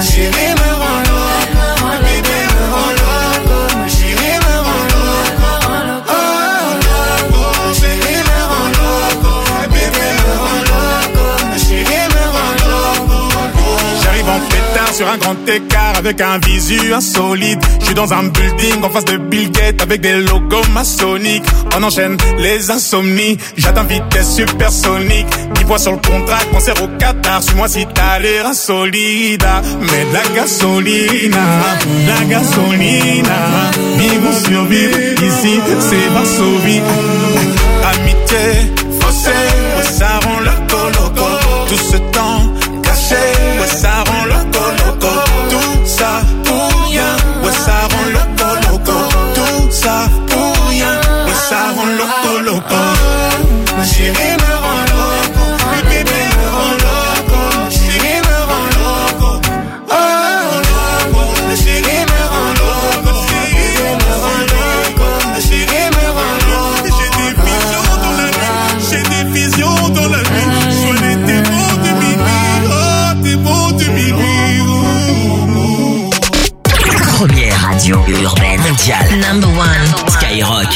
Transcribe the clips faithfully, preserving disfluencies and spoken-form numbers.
chérie me rend loco, bébé me rend loco, ma chérie me rend loco, oh loco, chérie me rend loco, bébé me rend loco, ma chérie me rend loco. J'arrive en pétard sur un grand écart avec un visu insolite. Je suis dans un building en face de Bill Gates avec des logos maçonniques. On enchaîne les insomnies, j'atteins vitesse supersonique. dix points sur le contrat, concert au Qatar. Suis-moi si t'as l'air insolide. Mais de la gasolina, la gasolina. Vivre ou survivre, ici c'est Varsovie. Amitié, fossé, ouais, ça rend loco loco. Tout ce temps caché, ouais, ça rend loco loco. Tout ça pour rien, ouais, ça rend loco loco. Tout ça pour rien, ouais, ça rend loco loco. Ma chérie me rend loco, bébé me rend loco, ma chérie me rend loco, oh loco, ma chérie me rend loco, bébé me rend loco, ma chérie me rend loco. J'ai des visions dans la nuit, j'ai des visions dans la nuit. Soyez tes mots de minuit, oh tes mots de minuit. Première radio urbaine mondiale. Number one. Skyrock.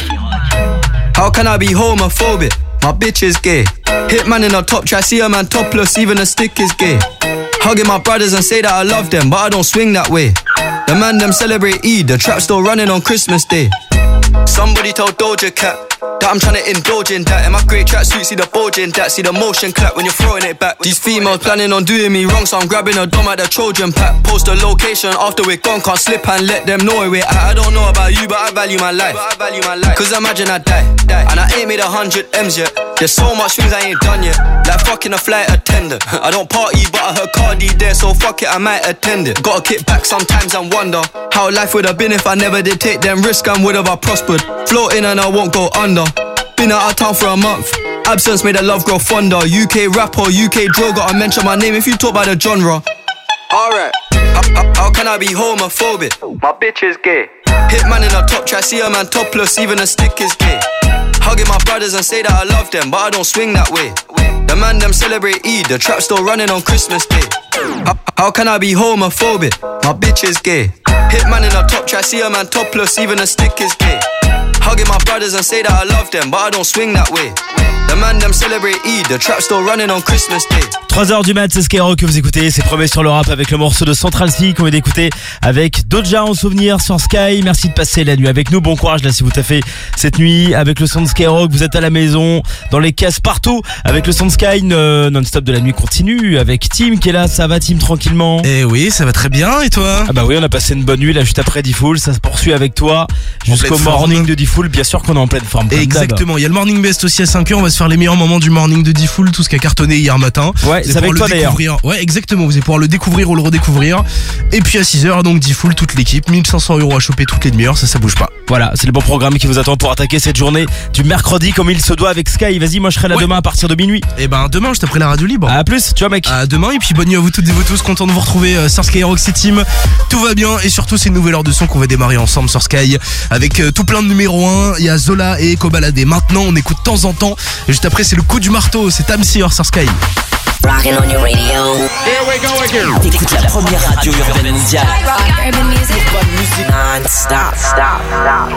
How can I be homophobic? My bitch is gay. Hitman in a top try, see a man topless, even a stick is gay. Hugging my brothers and say that I love them, but I don't swing that way. The man them celebrate Eid, the trap still running on Christmas Day. Somebody told Doja Cat that I'm tryna indulge in that. In my great tracksuit, see the bulge in that. See the motion clap when you're throwing it back. These females planning on doing me wrong, so I'm grabbing a dome at the Trojan pack. Post the location after we're gone, can't slip and let them know where we're at. I don't know about you, but I value my life. Cause imagine I die, and I ain't made a hundred M's yet. There's so much things I ain't done yet, like fucking a flight attendant. I don't party, but I heard Cardi there, so fuck it, I might attend it. Gotta kick back sometimes and wonder how life would have been if I never did take them risks and would have I prospered. Floating and I won't go under. Been out of town for a month. Absence made the love grow fonder. U K rapper, U K drill, gotta mention my name if you talk about the genre. Alright, how, how, how can I be homophobic? My bitch is gay. Hitman in a top try, see a man topless, even a stick is gay. Hugging my brothers and say that I love them, but I don't swing that way. The man them celebrate Eid, the trap still running on Christmas Day. How, how can I be homophobic? My bitch is gay. Hitman in a top try, see a man topless, even a stick is gay. Hugging my brothers and say that I love them, but I don't swing that way. The man them celebrate Eid, the trap still running on Christmas Day. trois heures du mat, c'est Skyrock que vous écoutez, c'est Premier sur le rap avec le morceau de Central C qu'on vient d'écouter avec Doja en souvenir sur Sky. Merci de passer la nuit avec nous, bon courage là si vous taffez cette nuit avec le son de Skyrock, vous êtes à la maison, dans les caisses partout, avec le son de Sky, euh, non-stop de la nuit continue, avec Tim qui est là, ça va Tim tranquillement? Eh oui, ça va très bien, et toi? Ah bah oui, on a passé une bonne nuit là juste après D-Fool, ça se poursuit avec toi jusqu'au morning de D-Fool, bien sûr qu'on est en pleine forme. Exactement, il y a le morning best aussi à cinq heures, on va se faire les meilleurs moments du morning de D-Fool, tout ce qui a cartonné hier matin. Ouais, c'est avec toi d'ailleurs. Ouais, exactement, vous allez pouvoir le découvrir ou le redécouvrir. Et puis à six heures, donc D-Fool, toute l'équipe, mille cinq cents euros à choper toutes les demi-heures, ça, ça bouge pas. Voilà, c'est le bon programme qui vous attend pour attaquer cette journée du mercredi comme il se doit avec Sky. Vas-y, moi je serai là ouais. demain à partir de minuit. Et ben demain, je t'appelle la radio libre. À plus, tu vois mec. À demain, et puis bonne nuit à vous toutes et vous tous, content de vous retrouver euh, sur Skyrock, c'est Team. Tout va bien, et surtout c'est une nouvelle heure de son qu'on va démarrer ensemble sur Sky avec euh, tout plein de numéro un. Il y a Zola et Echo Balade. Maintenant, on écoute de temps en temps. Et juste après, c'est le coup du marteau, c'est Tamsir sur Sky. Rockin' on your radio. Here we go again. T'écoutes la première radio urbaine mondiale. Urban music. Music non-stop. Stop. Stop.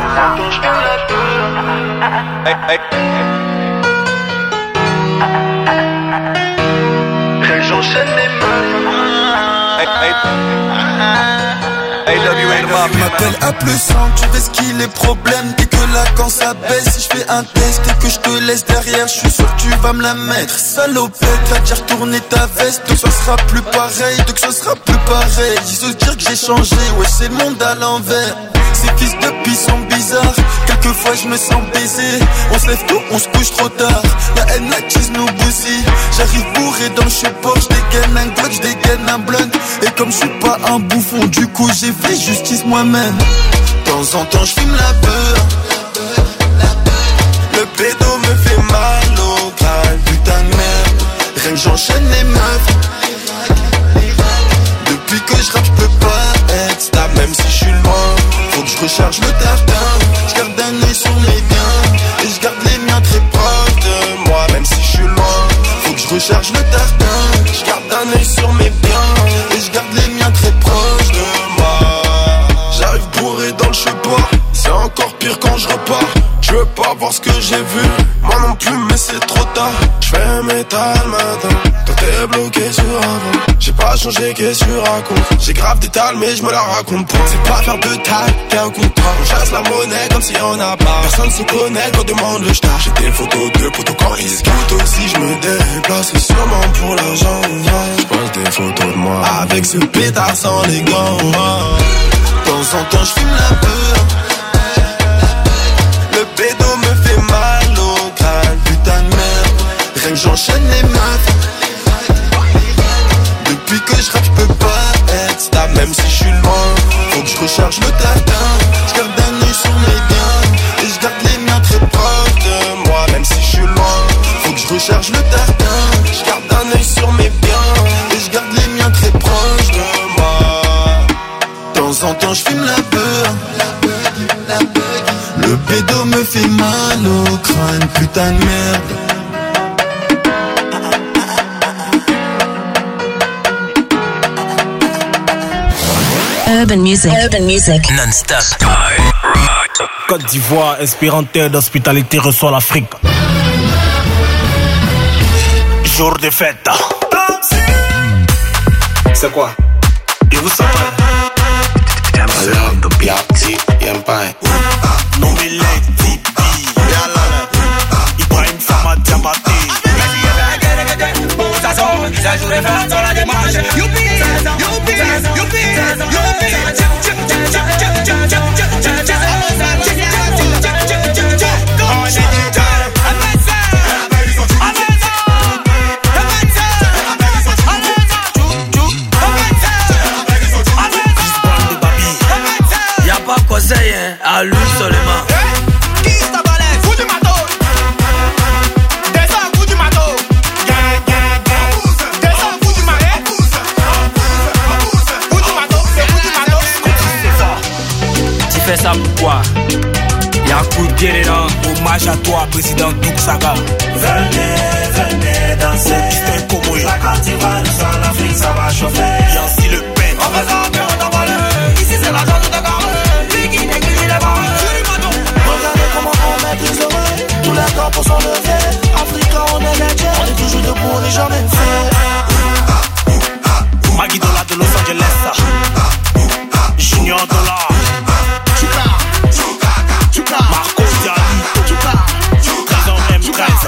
Hey, hey. J'enchaîne les mains. Hey, hey. Il m'appelle à plus cent, tu sais ce qu'il est problème. Dès que là quand ça baisse, si je fais un test et que je te laisse derrière, je suis sûr que tu vas me la mettre. Salopette, va déjà retourner ta veste. Donc ça sera plus pareil, donc ça sera plus pareil. Ils se dire que j'ai changé, ouais c'est le monde à l'envers. Ces fils de pis sont bizarres, quelquefois je me sens baisé. On se lève tôt, on se couche trop tard. La haine attise nous bousille. J'arrive bourré dans le support, je dégaine un glock, je dégaine un blunt. Et comme je suis pas un bouffon, du coup j'ai fait justice moi-même. De temps en temps je fume la peur. Le pédo me fait mal au crâne, putain de merde. Rien que j'enchaîne les meufs. Depuis que je rappe, je peux pas être stable, même si je suis loin. Faut que je recharge le tartin. Je garde un œil sur mes biens et je garde les miens très proches de moi, même si je suis loin. Faut que je recharge le tartin. Je garde un œil sur mes biens et je garde les miens très proches. pas changé, qu'est-ce que tu racontes? J'ai grave des tales mais je me la raconte pas. C'est pas faire de taille, t'es un contrat. On chasse la monnaie comme si on a pas. Personne se connaît quand demande le star. J'ai des photos de potos quand ils se gâtent. Aussi je me déplace, c'est sûrement pour l'argent. Je pose des photos de moi avec ce pétard sans les gants. De temps en temps je fume la peur. Le bédo me fait mal au crâne, putain de merde. Rien que j'enchaîne les meufs. Depuis que je rappe, je peux pas être stable, même si je suis loin. Faut que je recharge le tartin. Je garde un œil sur mes biens et je garde les miens très proches de moi, même si je suis loin. Faut que je recharge le tartin. Je garde un œil sur mes biens et je garde les miens très proches de moi. De temps en temps, je fume la peur. Le pédo me fait mal au crâne, putain de merde. Urban music, urban music, non-stop. Côte d'Ivoire, inspirante d'hospitalité reçoit l'Afrique. Jour de fête. C'est quoi? Et vous savez? Ibrahim Sama Diabaté. Ça joue les fêtes sur la démarche. Youpi, youpi, youpi, youpi. Y'a pas conseil, hein, à lui seulement. Qui t'a balai? Fous du matos. Descends, fous du matos. Descends, fous du marais. Fous du matos, c'est fous du matos. Tu fais ça pourquoi? Y'a un coup de guérilla. Hommage à toi, président Douk Saga. Venez, venez danser. C'est comme la Côte d'Ivoire, sur l'Afrique, ça va chauffer. Y'a aussi le pain. On fait ça, mais on t'en va le. Ici, c'est la zone de Dakar. Lui qui néglige les barres. Regardez comment on met les oreilles. Tous les corps pour s'enlever. Africa, on est les tiens. On est toujours debout, on est jamais fait. Magui Dola de Los Angeles. Junior Dollar. Marco Dialito. Prison M treize.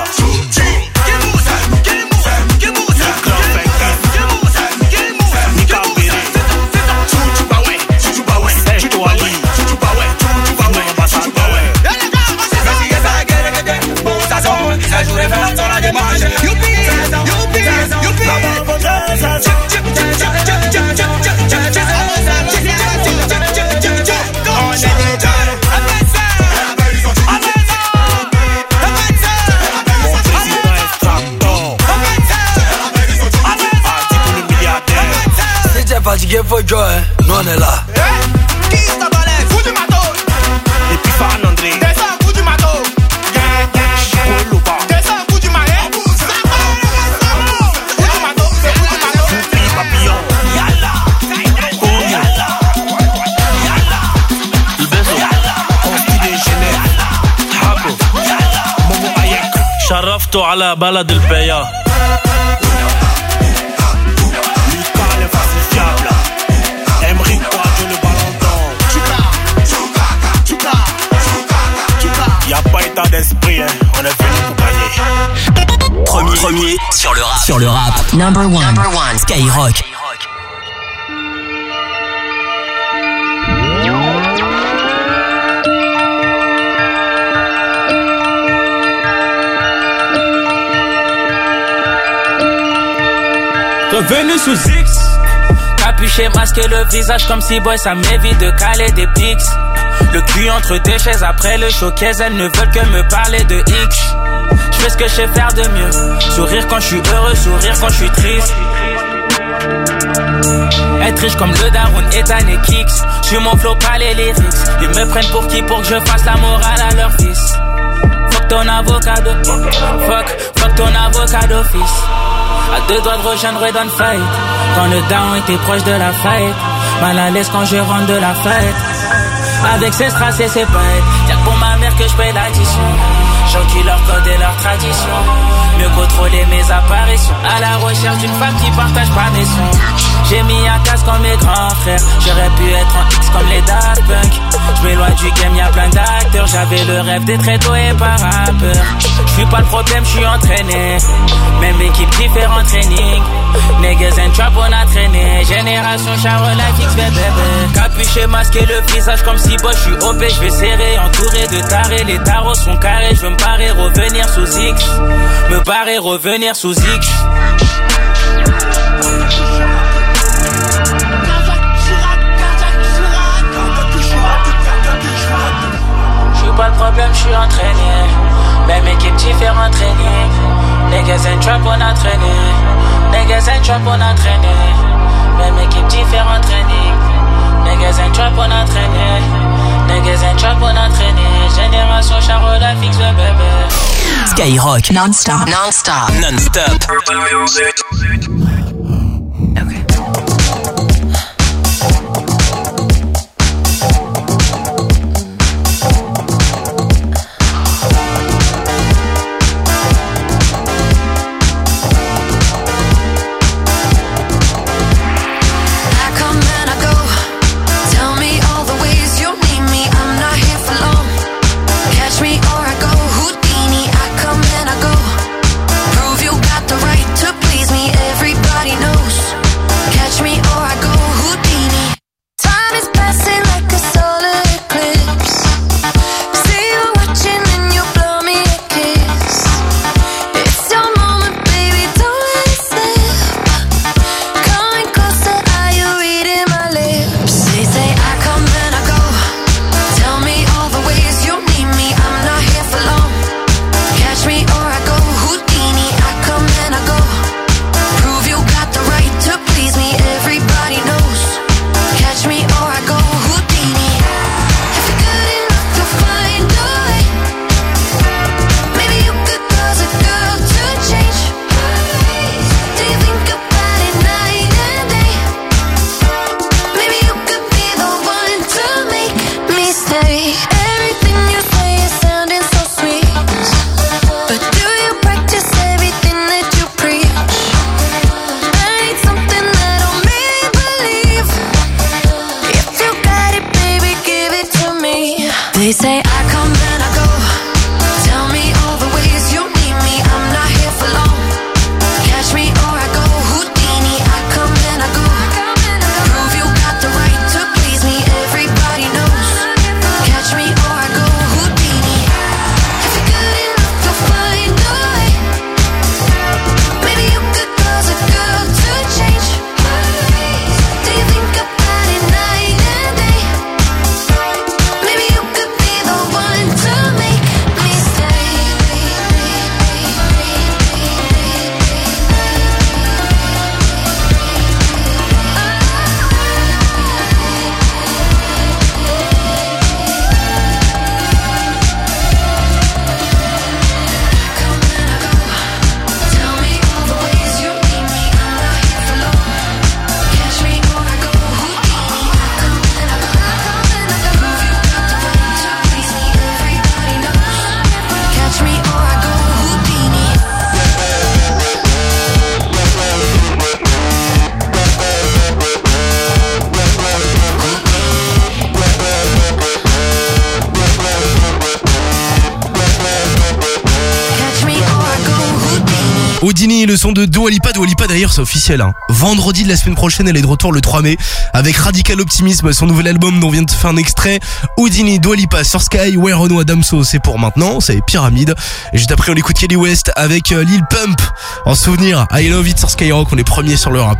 Fatigué, faut jouer, nous on est là. Qui t'a balai? Fous du matos. Et puis Fan André. Descends, fous du matos. Descends, fous du marais. Fous du matos, c'est fous du matos. Fous papillon. Yalla. Oh yalla. Yalla. Ibezo. Consti déjeuner. Habo. Momo Ayek. Sharafto ala balad el-Beya. Y'a pas état d'esprit, hein. On est venu pour gagner. Premier, Premier sur le rap. Sur le rap. Number one. Number one. Skyrock. Revenu sous X. Capuché, masqué le visage comme si boy, ça m'évite de caler des pics. Le cul entre deux chaises après le showcase, elles ne veulent que me parler de X. Je fais ce que je sais faire de mieux. Sourire quand je suis heureux, sourire quand je suis triste. Être riche comme le daron, Ethan et Kicks. J'suis mon flow, pas les lyrics. Ils me prennent pour qui? Pour que je fasse la morale à leur fils. Fuck ton avocat de... Fuck, fuck ton avocat d'office. À deux doigts de rejoindre Red Fight. Quand le down était proche de la fight. Mal à l'aise quand je rentre de la fête. Avec ses strass et ses paillettes. Y'a que pour ma mère que je paye l'addition. L'argent qui leur code et leur tradition. Mieux contrôler mes apparitions. À la recherche d'une femme qui partage pas mes sons. J'ai mis un casque comme mes grands frères. J'aurais pu être en X comme les Daft Punk. J'm'éloigne du game, y'a plein d'acteurs. J'avais le rêve d'être étoilé par rappeur. J'suis pas le problème, j'suis entraîné. Même équipe, différent training. Niggas and trap, on a traîné. Génération Charolais, X, bébé. Capuché, masqué le visage comme si boss. J'suis O P, j'vais serrer, entouré de tarés. Les tarots sont carrés, j'veux me barrer, revenir sous X. Me barrer, revenir sous X. Pas le problème, je suis entraîné. Même équipe, différent training. Niggas and trap, on a traîné. Niggas and trap, on a traîné. Même équipe, différent training. Niggas and trap, on a traîné. Niggas and trap, on a traîné. Génération Charolais, fixe le bébé. Skyrock non-stop. Non-stop. Non-stop. Okay. Houdini, le son de Dua Lipa. Dua Lipa d'ailleurs c'est officiel hein. Vendredi de la semaine prochaine elle est de retour le trois mai avec Radical Optimisme, son nouvel album dont on vient de faire un extrait. Houdini, Dua Lipa sur Sky, ouais Renaud Adamso c'est pour maintenant, c'est Pyramide. Et juste après on écoute Kelly West avec Lil Pump en souvenir. I Love It sur Skyrock, on est premiers sur le rap.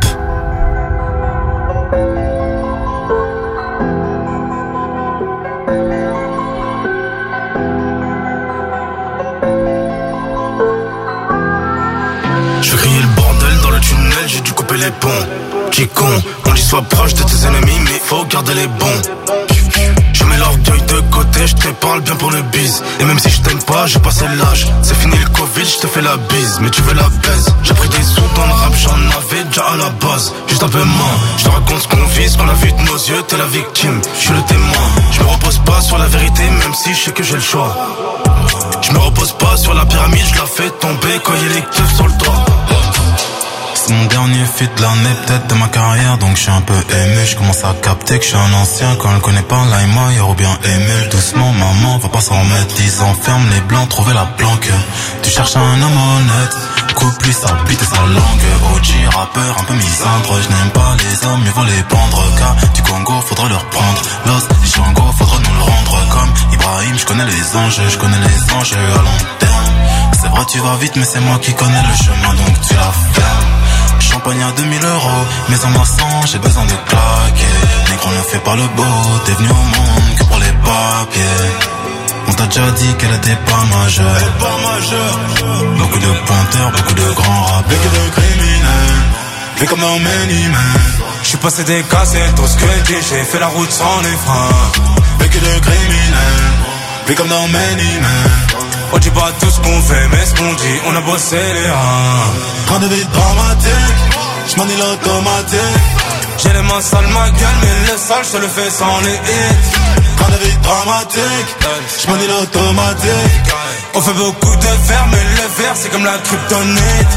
Je criais le bordel dans le tunnel, j'ai dû couper les ponts. Qui con, on dit sois proche de tes ennemis, mais faut garder les bons. Je mets l'orgueil de côté, je te parle bien pour le bise. Et même si je t'aime pas, j'ai passé l'âge. C'est fini le Covid, je te fais la bise, mais tu veux la baise. J'ai pris des sous dans le rap, j'en avais déjà à la base. Juste un peu moins, je te raconte ce qu'on vit, ce qu'on a vu de nos yeux, t'es la victime, je suis le témoin. Je me repose pas sur la vérité, même si je sais que j'ai le choix. Je me repose pas sur la pyramide, je la fais tomber quand il y a les keufs sur le toit. C'est mon dernier feat de l'année, peut-être de ma carrière, donc je suis un peu ému. Je commence à capter que je suis un ancien. Quand elle connaît pas Laima, y'a bien Emile. Doucement maman, va pas s'en remettre. Dix ans ferme les blancs, trouver la planque. Tu cherches un homme honnête, coupe lui sa bite et sa langue. O G rappeur, un peu misandre. Je n'aime pas les hommes, mieux vaut les pendre. Car du Congo, faudrait leur prendre. Lost, les Django, faudrait nous le rendre. Comme Ibrahim, je connais les anges, je connais les anges à long terme. C'est vrai tu vas vite mais c'est moi qui connais le chemin donc tu la fermes. Champagne à deux mille euros, maison à cent, j'ai besoin de claquer. Négro ne fait pas le beau, t'es venu au monde que pour les papiers. On t'a déjà dit qu'elle était pas majeure. Elle est pas majeure. Beaucoup de pointeurs, beaucoup de grands rappeurs. Beaucoup de criminels, fait comme dans Many Men. J'suis passé des cassettes, tout ce que j'ai, j'ai fait la route sans les freins. Beaucoup de criminels, fait comme dans Many Men. On dit pas tout ce qu'on fait, mais ce qu'on dit, on a bossé les reins. Train de vie dramatique, j'manie l'automatique. J'ai les mains sales, ma gueule, mais le sale, j'te le fais sans les hits. Train de vie dramatique, j'manie l'automatique. On fait beaucoup de verre, mais le verre, c'est comme la kryptonite.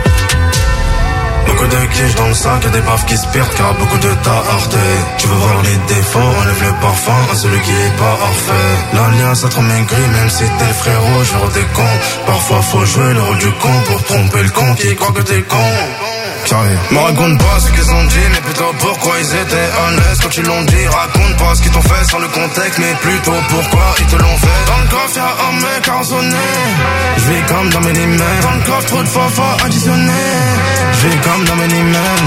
Beaucoup de quiches dans le sac, y'a des baffes qui se perdent car beaucoup de tas heurté. Tu veux voir les défauts, enlève le parfum à celui qui est pas parfait. L'alliance a trop maigri, même si t'es le frérot, je des cons. Parfois faut jouer le rôle du con pour tromper le con qui croit que t'es con. Me raconte pas ce qu'ils ont dit, mais plutôt pourquoi ils étaient honnêtes quand ils l'ont dit. Raconte pas ce qu'ils t'ont fait sans le contexte, mais plutôt pourquoi ils te l'ont fait. Dans le coffre y'a un mec cartonné, j'vis comme dans Many Men. Dans le coffre trop de fafa additionné, j'vis comme dans Many Men.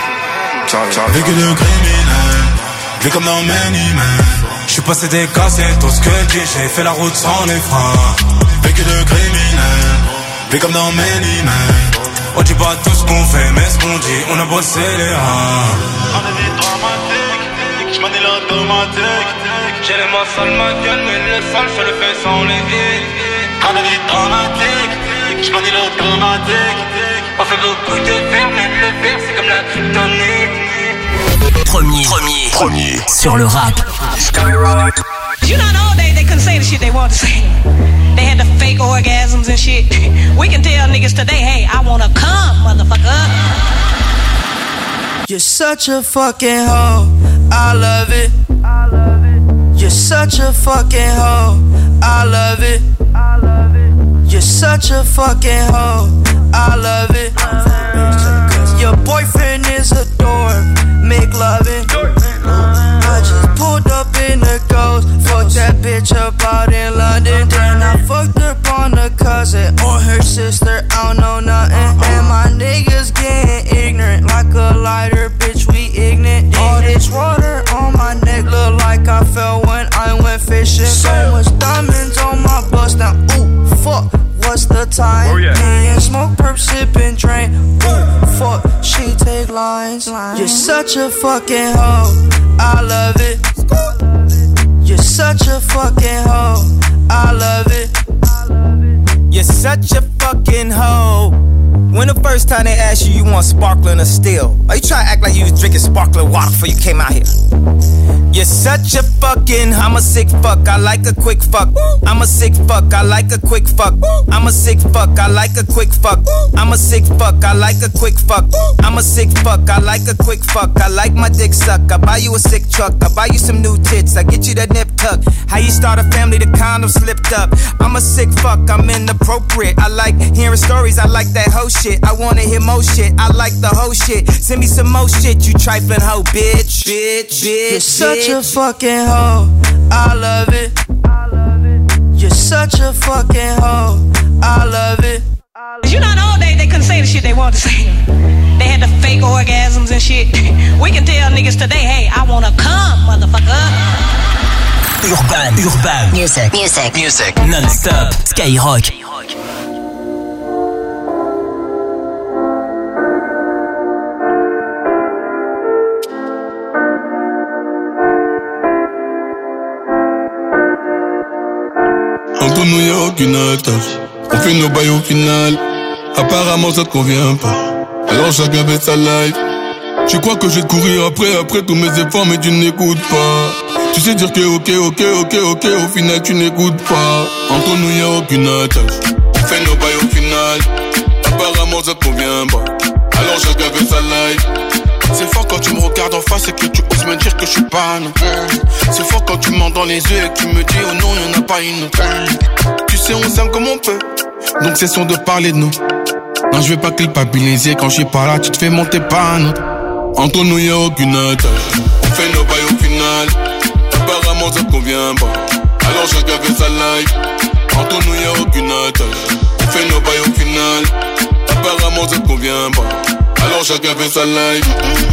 Vécu de criminel, j'vis comme dans Many Men. J'suis passé des cassettes, tout ce que j'ai, j'ai fait la route sans les freins. Vécu de criminel, j'vis comme dans Many Men. On dit pas tout ce qu'on fait, mais ce qu'on dit, on a bossé les reins. On a des dramatiques, j'm'en ai l'automatique. J'ai les mains sales, ma gueule, mais le sale, je le fais sans les hits. On a des dramatiques, j'm'en ai l'automatique. On fait beaucoup de verre, mais le verre, c'est comme la kryptonite. Premier, premier, premier sur le rap. Skyrock. You know, all day they couldn't say the shit they wanted to say. They had the fake orgasms and shit. We can tell niggas today, hey, I wanna come, motherfucker. You're such a fucking hoe, I love it. You're such a fucking hoe, I love it. You're such a fucking hoe, I love it. Your boyfriend is a dork, make loving. I just pulled up in the ghost, fucked that bitch up out in London. Then I fucked up on the cousin or her sister, I don't know nothing. And my niggas getting ignorant like a lighter, bitch, we ignorant. All this water on my neck look like I fell when I went fishing. So much diamonds on my bust now, ooh, fuck. What's the time? Oh, yeah. Me and smoke, perp, sip and drink. Ooh, fuck, she take lines. You're such a fucking hoe, I love it. You're such a fucking hoe, I love it. You're such a fucking hoe. When the first time they asked you, you want sparkling or still? Why you try to act like you was drinking sparkling water before you came out here? You're such a fucking, I'm a sick fuck, I like a quick fuck. I'm a sick fuck, I like a quick fuck. I'm a sick fuck, I like a quick fuck. I'm a sick fuck, I like a quick fuck. I'm a sick fuck, I like a quick fuck. I like my dick suck, I buy you a sick truck. I buy you some new tits, I get you that nip tuck. How you start a family, the condom slipped up. I'm a sick fuck, I'm inappropriate. I like hearing stories, I like that hoe shit. I wanna hear more shit, I like the whole shit. Send me some more shit, you trifling hoe, bitch. Bitch, bitch, You're such bitch. a fucking hoe, I love it. You're such a fucking hoe, I love it. You know, all day they couldn't say the shit they wanted to say. They had the fake orgasms and shit. We can tell niggas today, hey, I wanna come, motherfucker. Urban, urban, music, music, music, non-stop, Skyrock. Entre nous y'a aucune attache, on fait nos bails au final. Apparemment ça te convient pas, alors chacun fait sa life. Tu crois que je vais te courir après, après tous mes efforts, mais tu n'écoutes pas. Tu sais dire que ok, ok, ok, ok, au final tu n'écoutes pas. Entre nous y'a aucune attache. On fait nos bails au final. Apparemment ça te convient pas. Alors chacun fait sa life. C'est fort quand tu me regardes en face et que tu oses me dire que je suis pas non. C'est fort quand tu me mens dans les yeux et que tu me dis oh non y'en a pas une autre. Tu sais on s'aime comme on peut. Donc cessons de parler de nous. Non je vais pas culpabiliser quand je suis pas là. Tu te fais monter pas un autre. Entre nous y'a aucune attache. On fait nos bails au final. Apparemment ça te convient pas. Alors chacun fait sa life. Entre nous y'a aucune attache. On fait nos bails au final. Apparemment ça te convient pas. Alors chacun fait sa life.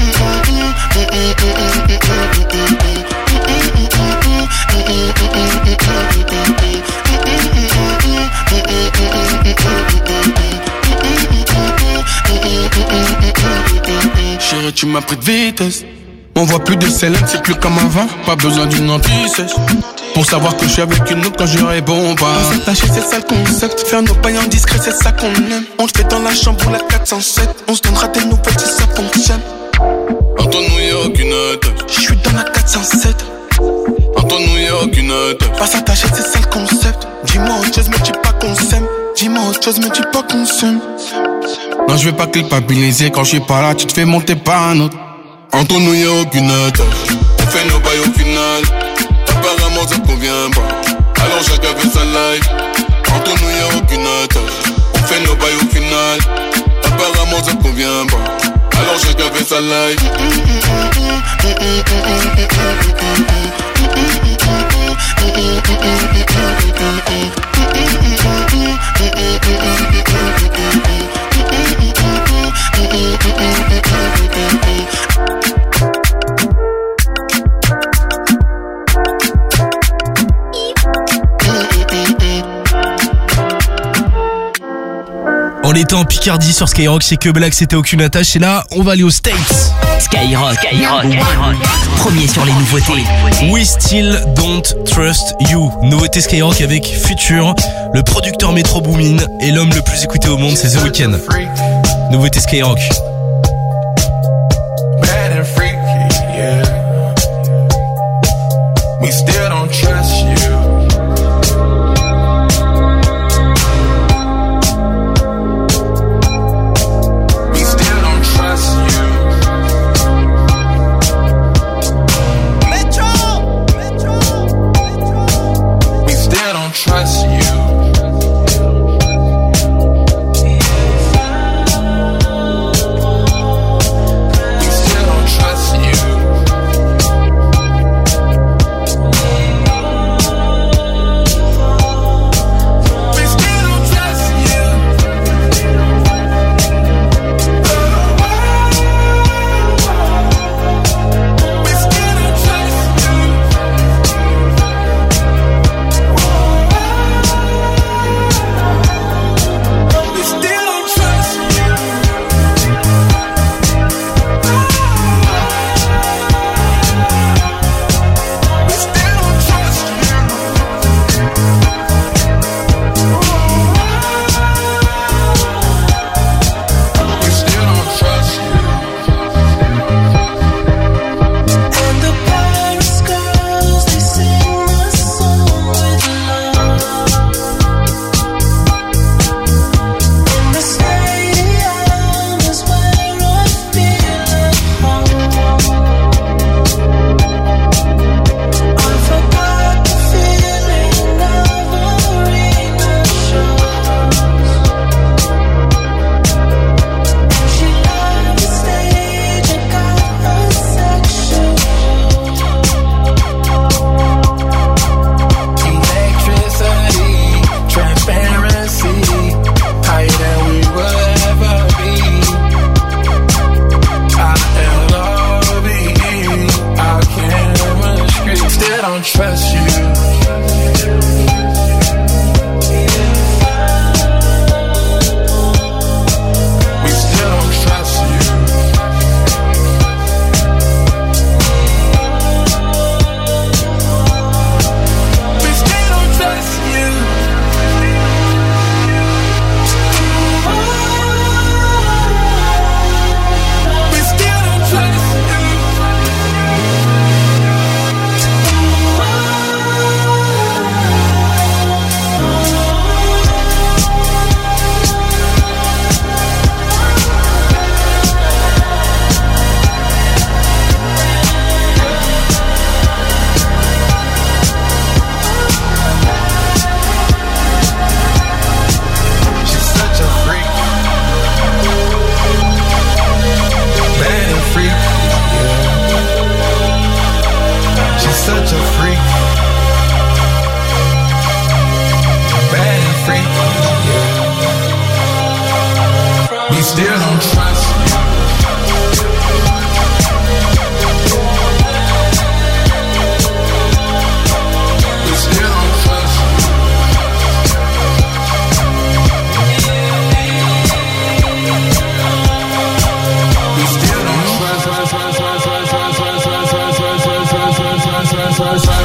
Chérie tu m'as pris de vitesse. On voit plus de Célène, c'est plus comme avant. Pas besoin d'une anti-sèche pour savoir que je suis avec une autre quand je réponds pas. On s'attacher c'est ça le concept. Faire nos pailles en discret c'est ça qu'on aime. On le fait dans la chambre ou la quatre cent sept. On se donnera des nouvelles si ça fonctionne. Entre nous y'a aucune attache. Je suis dans la quatre cent sept. Entre nous y'a aucune attache. Pas s'attacher c'est ça le concept. Dis-moi autre chose mais dis pas qu'on s'aime. Dis-moi autre chose mais dis pas qu'on s'aime. Non je vais pas culpabiliser quand je suis pas là. Tu te fais monter par un autre. Entre nous y'a aucune attache. On fait nos bails au final. Apparemment ça te convient pas. Alors chacun fait sa life. Entre nous y'a aucune attache. On fait nos bails au final. Apparemment ça te convient pas. Alors chacun fait sa life. On était en Picardie sur Skyrock, c'est que Black, c'était aucune attache. Et là, on va aller aux States. Skyrock, Skyrock, Skyrock. Premier sur les nouveautés. We Still Don't Trust You. Nouveauté Skyrock avec Future, le producteur Metro Boomin et l'homme le plus écouté au monde, c'est The Weeknd. Nouveauté Skyrock. Bad and freaky, yeah. We still don't trust you. Trust you. We still don't trust you. We still don't trust you. We still don't trust you. Press, press.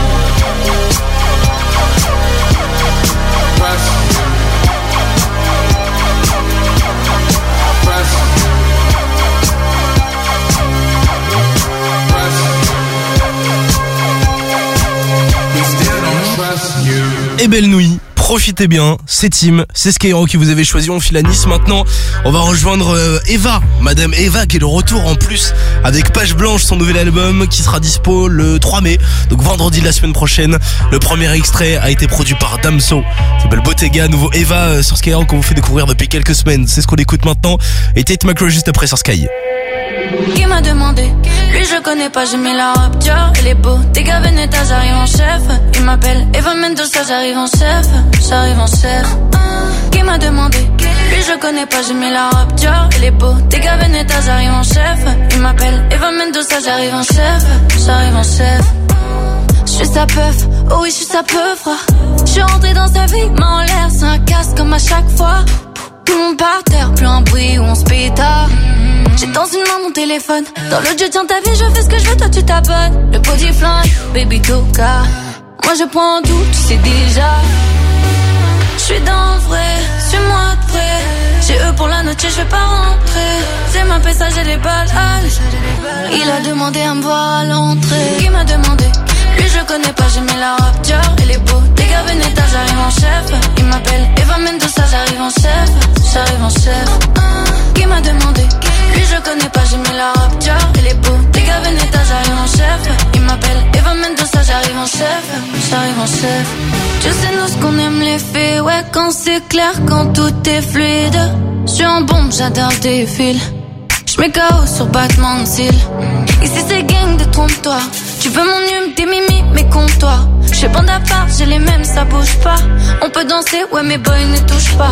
Et belle nuit, profitez bien, c'est Tim, c'est Skyrock qui vous avez choisi, on file à Nice maintenant. On va rejoindre euh, Eva, Madame Eva qui est de retour en plus avec Page Blanche, son nouvel album qui sera dispo le trois mai, donc vendredi de la semaine prochaine. Le premier extrait a été produit par Damso, ça s'appelle Bottega, nouveau Eva euh, sur Skyrock qu'on vous fait découvrir depuis quelques semaines. C'est ce qu'on écoute maintenant et Tate McRae juste après sur Sky. Qui m'a demandé, lui je connais pas, j'ai mis la robe Dior, elle est beau, t'es gars Veneta, j'arrive en chef. Il m'appelle Eva Mendoza, j'arrive en chef, j'arrive en chef. Qui m'a demandé, lui je connais pas, j'ai mis la robe Dior, elle est beau, t'es gars Veneta, j'arrive en chef. Il m'appelle Eva Mendoza, j'arrive en chef, j'arrive en chef. J'suis sa peuf, oh oui j'suis sa peuf. J'suis rentré dans sa vie, main en l'air, c'est un casse comme à chaque fois. Tout le monde par terre, plus un bruit où on se pétard. J'ai dans une main mon téléphone, dans l'autre je tiens ta vie, je fais ce que je veux, toi tu t'abonnes. Le body flingue, baby toka. Moi je prends tout, tu sais déjà. J'suis dans le vrai, suis-moi de près. J'ai eux pour la noche, je vais pas rentrer. C'est ma pessa, j'ai les balles. Il a demandé à me voir à l'entrée. Qui m'a demandé? Lui je connais pas, j'ai mis la robe Dior, elle est beau, les gars Veneta, j'arrive en chef. Il m'appelle Eva Mendoza, j'arrive en chef, j'arrive en chef. Qui m'a demandé? Lui je connais pas, j'ai mis la robe Dior, elle est beau, les gars Veneta, j'arrive en chef. Il m'appelle Eva Mendoza, j'arrive en chef, j'arrive en chef. Tu sais nous ce qu'on aime les faits, ouais quand c'est clair, quand tout est fluide. J'suis en bombe, j'adore des fils. J'mets K O sur battement de cils. Ici c'est gang de trompe-toi. Tu veux mon hume, tes mimi, mais compte-toi. J'fais bande à part, j'ai les mêmes, ça bouge pas. On peut danser, ouais mes boys ne touchent pas.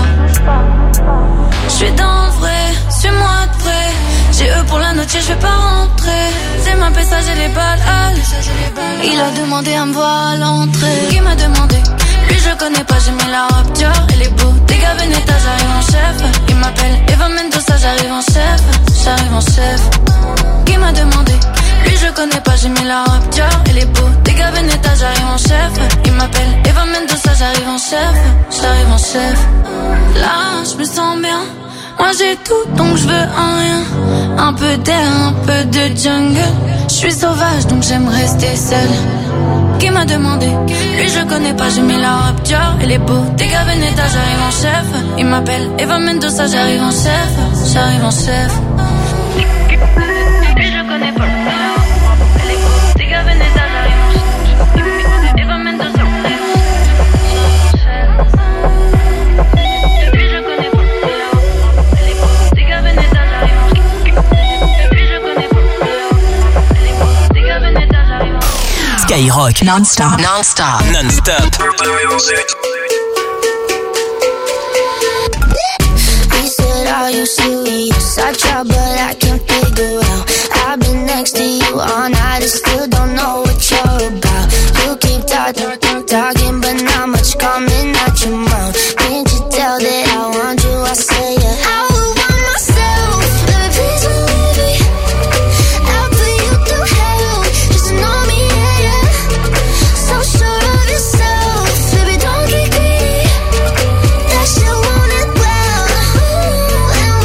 J'suis dans le vrai, suis-moi de près. J'ai eux pour la noche, je vais pas rentrer. C'est ma pessa, j'ai les balles. Il a demandé à me voir à l'entrée. Qui m'a demandé? Lui je connais pas, j'ai mis la robe Dior, elle est beau, t'es gars Veneta, j'arrive en chef. Il m'appelle Eva Mendoza, j'arrive en chef, j'arrive en chef. Qui m'a demandé? Lui je connais pas, j'ai mis la robe Dior, elle est beau, t'es gars Veneta, j'arrive en chef. Il m'appelle Eva Mendoza, j'arrive en chef, j'arrive en chef. Là je me sens bien, moi j'ai tout donc je veux un rien. Un peu d'air, un peu de jungle. Je suis sauvage donc j'aime rester seule. Qui m'a demandé? Lui je connais pas, j'ai mis la robe Dior, elle est beau, t'es gars Veneta, j'arrive en chef. Il m'appelle Eva Mendoza, j'arrive en chef, j'arrive en chef. Lui je connais pas, elle est beau, t'es gars Veneta, j'arrive en chef. Eva Mendoza, j'arrive en chef. Lui je connais pas, elle est beau, t'es gars Veneta, j'arrive en chef. Lui je connais pas, elle est beau, t'es gars Veneta, j'arrive en chef. Skyrock non-stop, non-stop, non-stop. He said, are you serious? I try but I can't figure out. I've been next to you all night and still don't know what you're about. You keep talking, talking but not much coming out your mouth. Can't you tell that I want you? I say yeah. I would want myself, baby please believe me. I'll put you through hell, just to know me, yeah, yeah. So sure of yourself, baby don't get greedy. That shit want it well, well,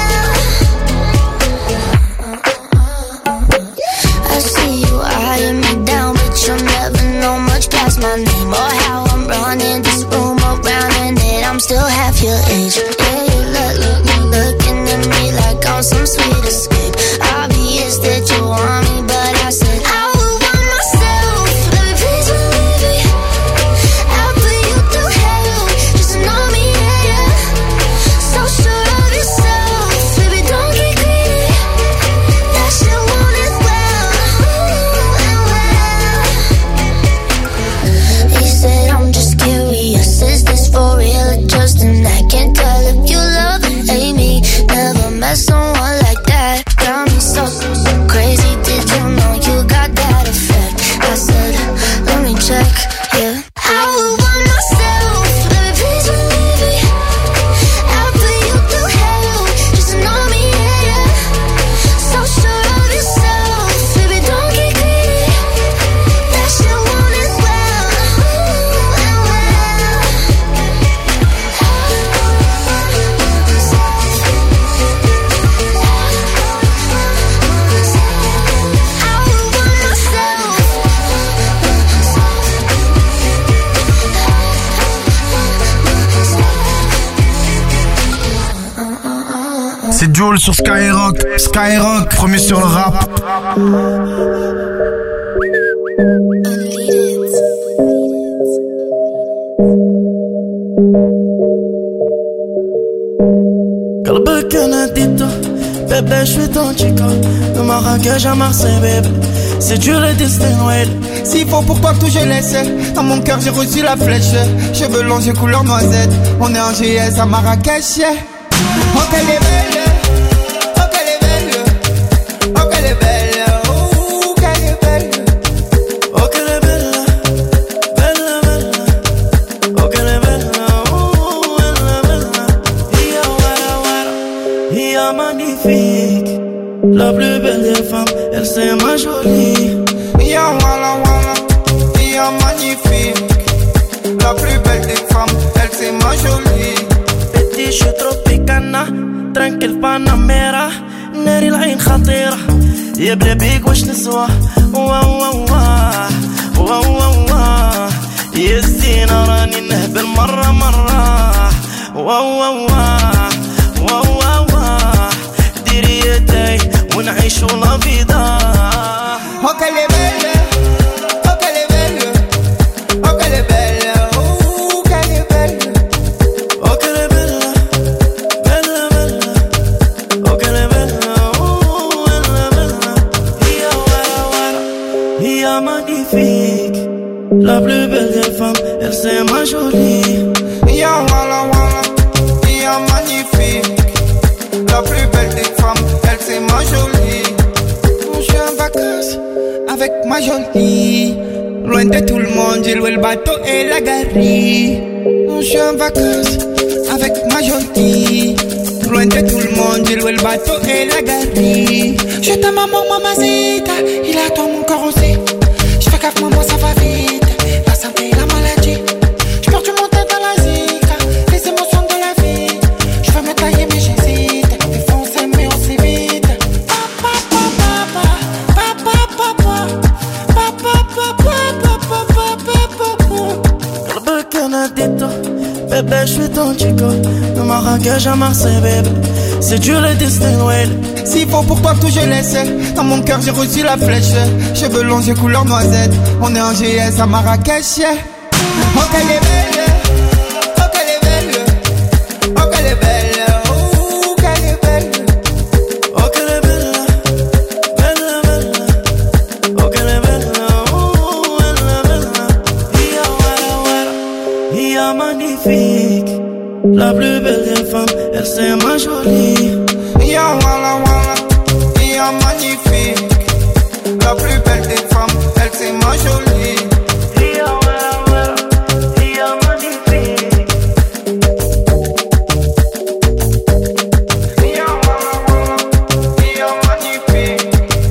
well. I see you eyeing me down, but you'll never know much past my name or how I'm running this room around and that I'm still half your age. Yeah, you look, look, look, looking at me like I'm some sweet escape. Obvious that you want me, but I said I would want myself, baby please believe me. I'll put you through hell, just to know me, yeah, yeah. So sure of yourself, baby don't get greedy. That shit want it well, well, well. He said I'm just curious, is this for real or just an act? Can't tell if you love or hate me, never met someone like that. Jules sur Skyrock. Skyrock, premier sur le rap. قلبك انا اديته bébé je suis ton chico de Marrakech à Marseille bébé c'est Dieu le destin ouais. S'il faut pour toi tout je laisse. Dans mon cœur j'ai reçu la flèche. Cheveux longs j'ai couleur noisette. On est en G S à Marrakech yeah. Oh qu'elle est belle. Oh qu'elle est belle. Oh qu'elle est belle. Oh qu'elle est belle. Oh qu'elle est belle. Belle belle. Oh qu'elle est belle. Oh belle belle. Ia wara wara. Ia magnifique. La plus belle des femmes, elle c'est ma jolie. Ya wala wala, ya magnifique. La plus belle des femmes, elle c'est ma jolie. Petit je suis tropicana, tranquille panamera. ناري العين خطيرة يا بلا بيك واش نسوى. وا وا وا وا وا وا يا الزينة راني نهبل مرة مرة. وا وا وا وا وا وا ديري يدي ونعيشو لا فيدا. Oh qu'elle est belle, oh qu'elle est belle, oh qu'elle est belle, oh qu'elle est belle, oh qu'elle est belle, belle belle, oh qu'elle est belle, oh belle belle. Ia wara wara, ia magnifique, la plus belle des femmes, elle c'est ma jolie. Ya wala wala, ia magnifique, la plus belle des femmes, elle c'est ma jolie. Je suis en vacances avec ma jolie. Loin de tout le monde, j'ai loué le bateau et la galerie. Je suis en vacances avec ma jolie. Loin de tout le monde, j'ai loué le bateau et la galerie. Je t'aime maman, mamacita. Il a toi mon corps aussi. Je fais gaffe, maman, ça va vite. La santé et la maladie. Je perds du monde dans la zika. Les émotions de la vie. Je veux me tailler, mais j'hésite. Défoncer, mais aussi vite. قلبك انا اديته bébé je suis ton chico de Marrakech à Marseille bébé c'est Dieu le destin ouais. S'il faut pour toi tout je laisse. Dans mon cœur j'ai reçu la flèche. Cheveux longs j'ai couleur noisette. On est en G S à Marrakech yeah. Oh qu'elle est belle. Oh qu'elle est belle. Oh qu'elle est belle. Oh qu'elle est belle. Oh qu'elle est belle. Belle belle. Oh qu'elle est belle. Oh belle belle. Ia wara wara. Ia magnifique. La plus belle des femmes, elle c'est ma jolie. Ya wala wala, ya magnifique. La plus belle des femmes, elle c'est ma jolie. Ia wara wara. Ia magnifique. Ya wala wala, ya magnifique.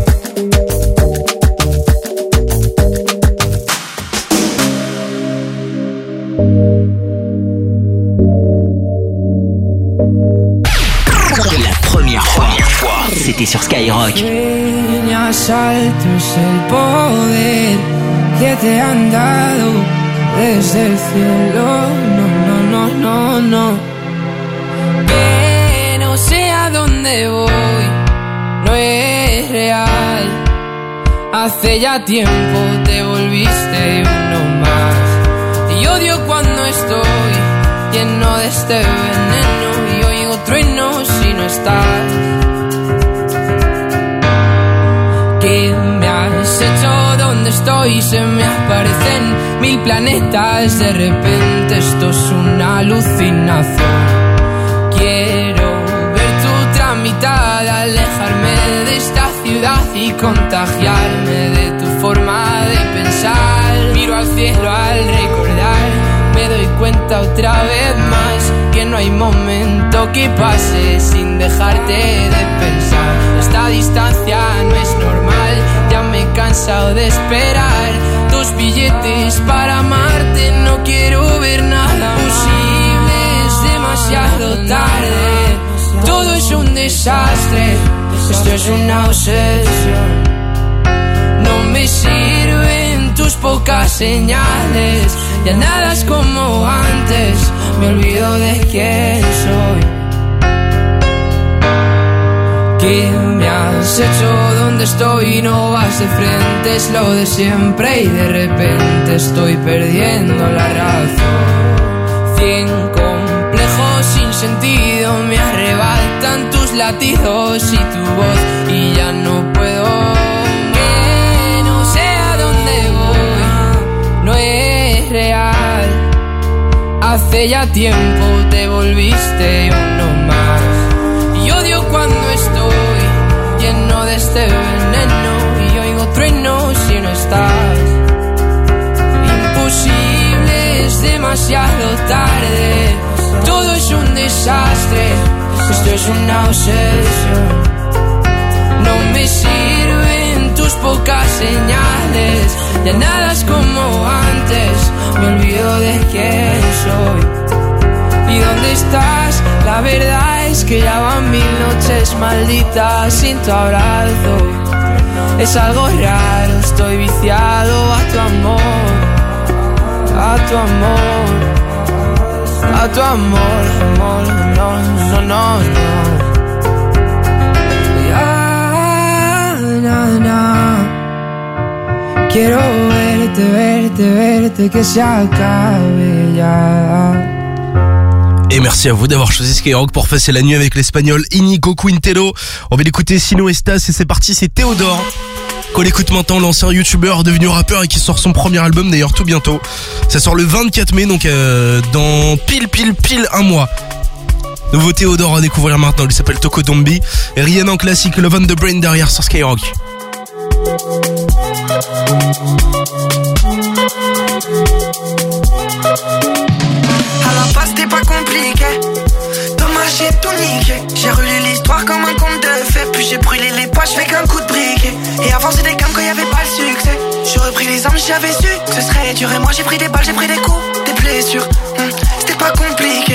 La première fois, c'était sur Skyrock. Asaltos el poder que te han dado desde el cielo. No, no, no, no, no. Que no sé a dónde voy, no es real. Hace ya tiempo te volviste uno más. Y odio cuando estoy lleno de este veneno y oigo truenos si no estás. ¿Qué me has hecho? ¿Dónde estoy? Se me aparecen mil planetas. De repente esto es una alucinación. Quiero ver tu tramitada, alejarme de esta ciudad y contagiarme de tu forma de pensar. Miro al cielo al recordar, me doy cuenta otra vez más que no hay momento que pase sin dejarte de pensar. Esta distancia no es normal, ya me he cansado de esperar tus billetes para amarte. No quiero ver nada posible, es demasiado tarde. Todo es un desastre, esto es una obsesión. No me sirven tus pocas señales, ya nada es como antes, me olvido de quién soy. ¿Qué me has hecho? ¿Dónde estoy? No vas de frente, es lo de siempre y de repente estoy perdiendo la razón. Cien complejos sin sentido me arrebatan tus latidos y tu voz y ya no puedo. Que no sé a dónde voy, no es real. Hace ya tiempo te volviste uno más. Y odio cuando estoy lleno de este veneno y oigo truenos si no estás. Imposible, es demasiado tarde. Todo es un desastre. Esto es una obsesión. No me sirven tus pocas señales. Ya nada es como antes. Me olvido de quién soy. ¿Y dónde estás? La verdad es que ya van mil noches malditas sin tu abrazo. Es algo raro, estoy viciado a tu amor, a tu amor, a tu amor, amor, no, no, no, no. Ya, no, no. Quiero verte, verte, verte, que se acabe ya. Et merci à vous d'avoir choisi Skyrock pour passer la nuit avec l'espagnol Inigo Quintero. On va l'écouter Sino Estas et c'est parti, c'est Théodore. Qu'on l'écoute maintenant, l'ancien youtubeur devenu rappeur et qui sort son premier album d'ailleurs tout bientôt. Ça sort le vingt-quatre mai, donc euh, dans pile pile pile un mois. Nouveau Théodore à découvrir maintenant, il s'appelle Toko Dombi. Et Rihanna en classique, Love on the Brain derrière sur Skyrock. À la base c'était pas compliqué, dommage j'ai tout niqué. J'ai relu l'histoire comme un conte de fées, puis j'ai brûlé les pages avec un coup de briquet. Et avant c'était comme quand y'avait pas le succès. J'aurais pris les armes si j'avais su que ce serait dur. Et moi j'ai pris des balles, j'ai pris des coups, des blessures. hum, C'était pas compliqué.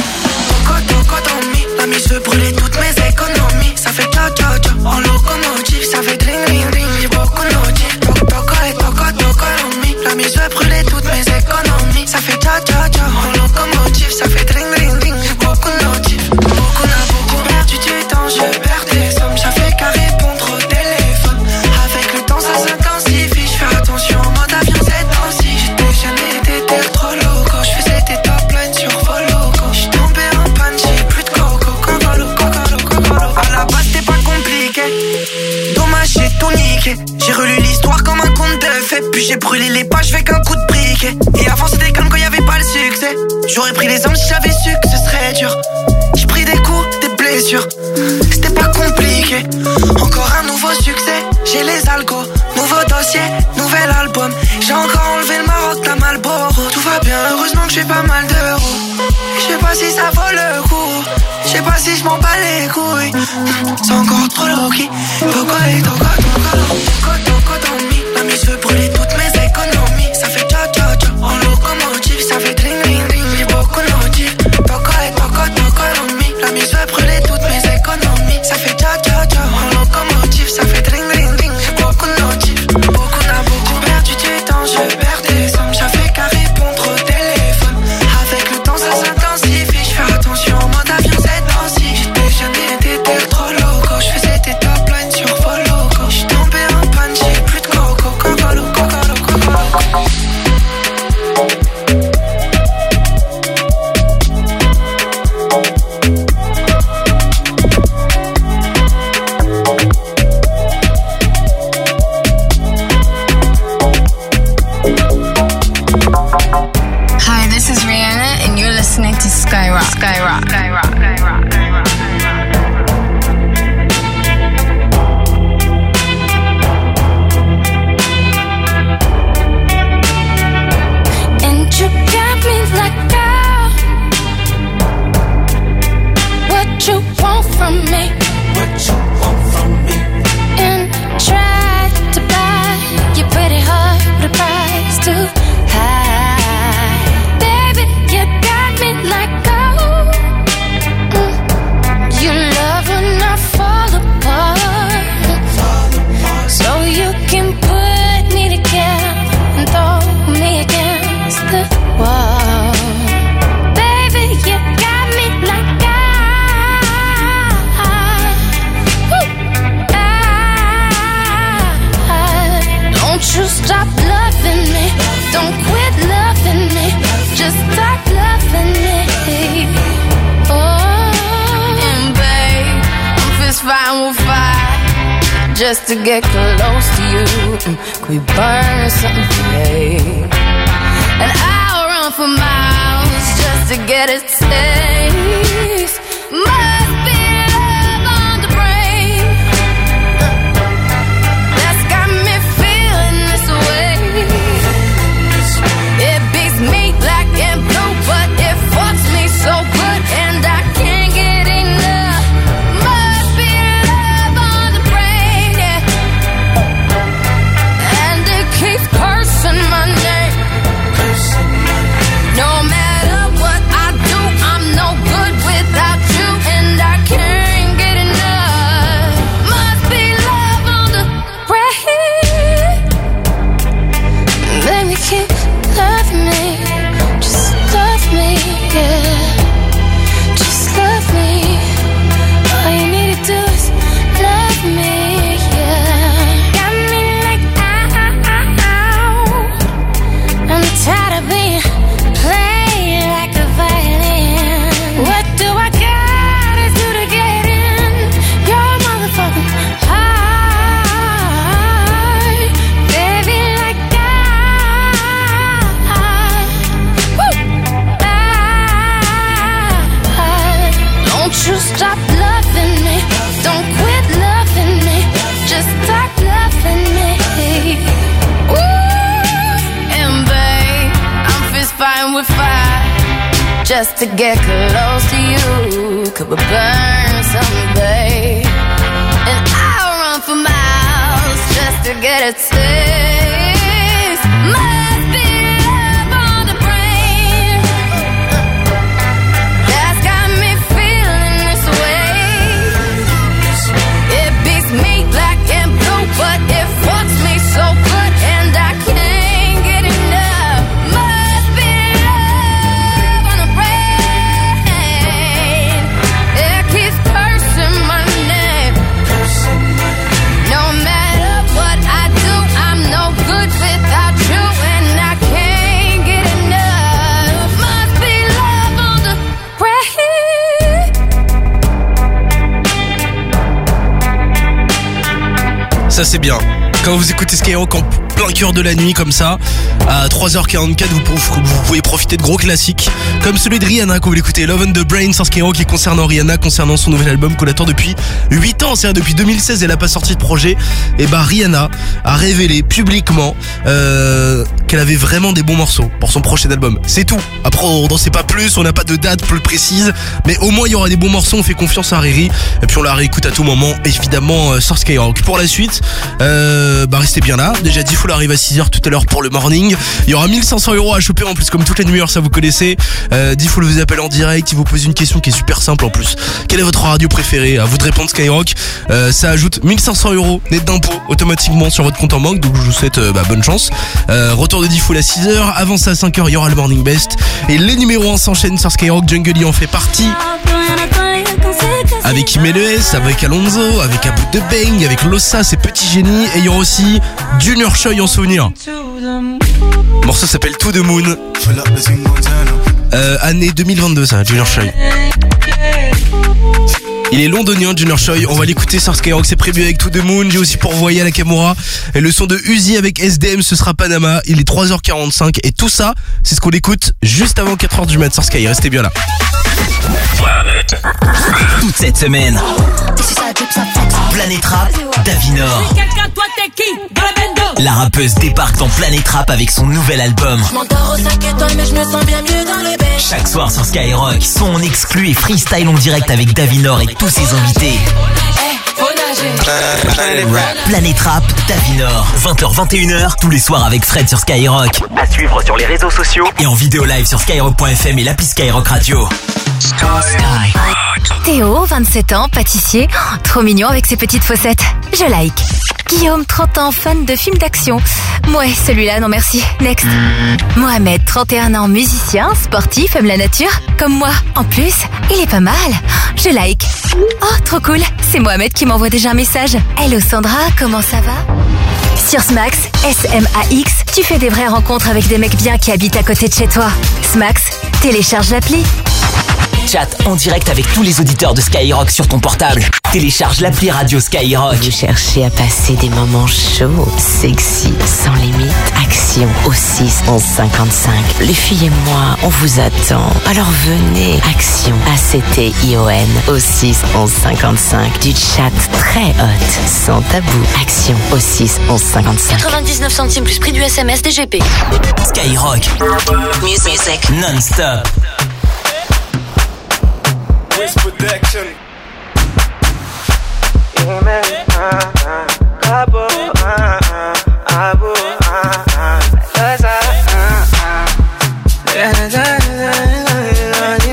Toko toko dans mi, la mise veut brûler toutes mes économies. Ça fait tcha tcha tcha, en locomotive. Ça fait dring dring dring, j'ai beaucoup de notifs. Toko toko et toko toko dans mi, la mise veut brûler toutes mes économies. Ça fait tcha tcha tcha, en locomotive. Ça fait dring dring dring, j'ai beaucoup de notifs. Beaucoup n'a beaucoup perdu du temps, je perds des sommes. J'avais qu'à répondre au téléphone. Avec le temps ça s'intensifie, je fais attention en mode avion cette temps-ci. J'étais jeune et t'étais trop loco, je faisais tes top lines sur vos locaux. J'suis tombé en panne, j'ai plus de coco, cocolo, cocolo, cocolo. À la base c'était pas compliqué, dommage j'ai tout niqué. J'ai relu l'histoire comme un conte de fées, puis j'ai brûlé les pages avec un coup de briquet. Et avant c'était comme quand y'avait pas le succès. J'aurais pris les armes si j'avais su que ce serait dur. J'ai pris des coups, des blessures, c'était pas compliqué. Encore un nouveau succès, j'ai les algos. Nouveau dossier, nouvel album. J'ai encore enlevé le Maroc, la Malboro. Tout va bien, heureusement que j'ai pas mal d'euros. Je sais pas si ça vaut le coup, je sais pas si je m'en bats les couilles. C'est encore trop low-key. Toko et toko, toko, toko, toko dans mi, la mise veut brûler toutes mes économies. Ça fait tcha tcha tcha, en locomotive. Ça fait dring dring dring, j'ai beaucoup de notifs. Toko et toko, toko dans mi, la mise veut brûler toutes mes économies. Ça fait tcha tcha tcha, en locomotive. Ça fait dring dring dring, j'ai beaucoup de notifs. Beaucoup n'a beaucoup perdu du temps, je perds des sommes. J'avais qu'à répondre au téléphone. Avec le temps ça s'intensifie, je fais attention en mode avion cette temps-ci. J'étais jeune et t'étais trop loco, je faisais tes top lines sur vos locaux. J'suis tombé en panne, j'ai plus de coco, stop loving me. Don't quit loving me. Just stop loving me. Oh, and babe, I'm fist fighting with fire just to get close to you. Could we burn something today? And I'll run for miles just to get a taste. Must be love on the brain that's got me feeling this way. It beats me black and blue, but it fucks me so good, and I can't get enough. Must be love on the brain, yeah. And it keeps cursing my name. No matter what I do, I'm no good without you, and I can't get enough. Must be love on the brain. Let me keep loving me. Just love me, yeah. Just love me. All you need to do is love me, yeah. Got me like ow, I'm tired of being played like a violin. What do I gotta do to get in your motherfucking heart? Baby, like that. Woo! Don't you stop loving me. Don't quit loving me. Just stop loving me. Ooh, and babe, I'm fist fighting with fire just to get close to you. Could we burn someday? And I'll run for miles just to get a taste. Must be love on the brain that's got me feeling this way. It beats me black and blue, but it fucks me so good, and I can't get enough. Must be love on the brain. It keeps cursing my name. No matter what I do, I'm no good without you, and I can't get enough. Must be love on the brain. Ça c'est bien. Quand vous écoutez Skyrock en plein cœur de la nuit comme ça, à trois heures quarante-quatre, vous pouvez, vous pouvez profiter de gros classiques comme celui de Rihanna quand vous l'écoutez, Love on the Brain sur Skyrock, qui concernant Rihanna, concernant son nouvel album qu'on attend depuis huit ans, c'est-à-dire depuis deux mille seize, elle a pas sorti de projet. Et bah Rihanna a révélé publiquement euh, qu'elle avait vraiment des bons morceaux pour son prochain album. C'est tout. Après on n'en sait pas plus, on n'a pas de date plus précise, mais au moins il y aura des bons morceaux, on fait confiance à Riri, et puis on la réécoute à tout moment, évidemment euh, sur Skyrock. Pour la suite, euh, bah restez bien là. Déjà Diffoul arrive à six heures tout à l'heure pour le morning. Il y aura mille cinq cents euros à choper en plus, comme toutes les demi-heures, ça vous connaissez. euh, Diffoul vous appelle en direct, il vous pose une question qui est super simple en plus. Quelle est votre radio préférée? À vous de répondre, Skyrock. euh, Ça ajoute mille cinq cents euros net d'impôt automatiquement sur votre compte en banque, donc je vous souhaite euh, bah, bonne chance. euh, Retour de Diffoul à six heures. Avant ça à cinq heures il y aura le morning best, et les numéros un s'enchaînent sur Skyrock. Jungle y en fait partie, avec Imeles, avec Alonso, avec Abu de Bang, avec Lossa, c'est Petit Génie, et il y aura aussi Junior Choi en souvenir. Le morceau s'appelle To the Moon. Euh, année deux mille vingt-deux ça, Junior Choi. Il est londonien, Junior Choi. On va l'écouter sur Skyrock, c'est prévu avec To the Moon. J'ai aussi pourvoyé à la Nakamura. Et le son de Uzi avec S D M, ce sera Panama. Il est trois heures quarante-cinq. Et tout ça, c'est ce qu'on écoute juste avant quatre heures du mat sur Sky. Restez bien là. Toute cette semaine, Planète Rap, Davinor. La rappeuse débarque dans Planète Rap avec son nouvel album. Chaque soir sur Skyrock, son exclu et freestyle en direct avec Davinor et tous ses invités. Planète Rap, Davinor, vingt heures vingt et une heures, tous les soirs avec Fred sur Skyrock. À suivre sur les réseaux sociaux et en vidéo live sur skyrock point f m et l'appli Skyrock Radio. Théo, vingt-sept ans, pâtissier, oh, trop mignon avec ses petites fossettes. Je like. Guillaume, trente ans, fan de films d'action. Ouais, celui-là, non merci. Next. Mohamed, trente et un ans, musicien, sportif, aime la nature. Comme moi. En plus, il est pas mal. Je like. Oh, trop cool. C'est Mohamed qui m'envoie déjà un message. Hello Sandra, comment ça va? Sur Smax, S M A X, tu fais des vraies rencontres avec des mecs bien qui habitent à côté de chez toi. Smax, télécharge l'appli. Chat en direct avec tous les auditeurs de Skyrock sur ton portable. Télécharge l'appli radio Skyrock. Vous cherchez à passer des moments chauds, sexy, sans limite. Action au six onze cinquante-cinq. Les filles et moi, on vous attend. Alors venez. Action A C T I O N au six onze cinquante-cinq. Du chat très hot, sans tabou. Action au six onze cinquante-cinq. quatre-vingt-dix-neuf centimes plus prix du S M S D G P. Skyrock. Music non-stop. Protection. Yeah, man. Uh, uh, abo, uh, uh, abo, uh, uh, cause I, uh, uh. Yeah, da, da, da, da, da,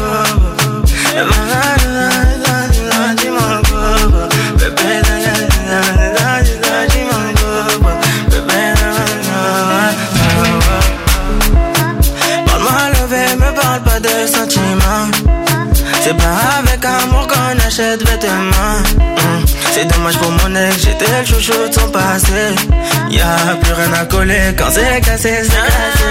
parle-moi levé, me parle pas de sentiments. C'est pas avec amour qu'on achète vêtements. mmh. C'est dommage pour mon ex, j'étais le chouchou de son passé. Y'a plus rien à coller quand c'est cassé, c'est cassé.